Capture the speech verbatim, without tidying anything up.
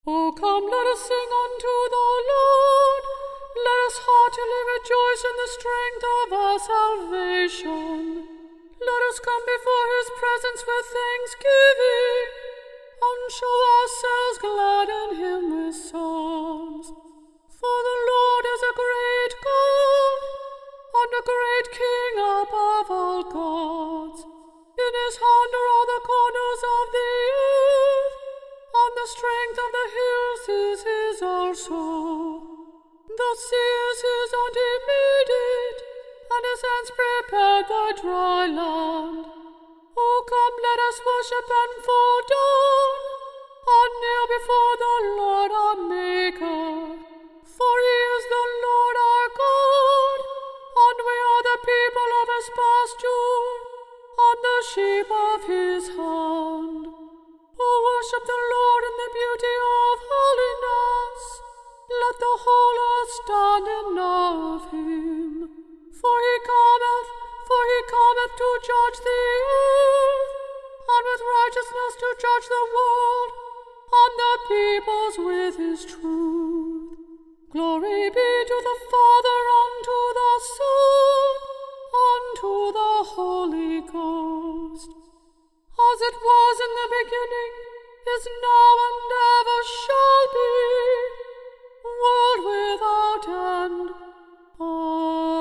O come, let us sing unto the Lord. Let us heartily rejoice in the strength of our salvation. Let us come before his presence with thanksgiving, and show ourselves glad in him with psalms. For the Lord is a great God, and a great King above all gods. In his hand are all the corners of the earth, and the strength of the hills is his also. The sea is his, and he made it, and his hands prepared the dry land. O come, let us worship and fall down, and kneel before the Lord our Maker. For he is the Lord our God, and we are the people of his pasture, and the sheep of his hand. O worship the Lord in the beauty of holiness. Let the whole earth stand in awe of him. For he cometh, for he cometh to judge the earth, and with righteousness to judge the world, and the peoples with his truth. Glory be to the Father, and to the Son, and to the Holy Ghost, as it was in the beginning, is now, and ever shall be, world without end. Amen.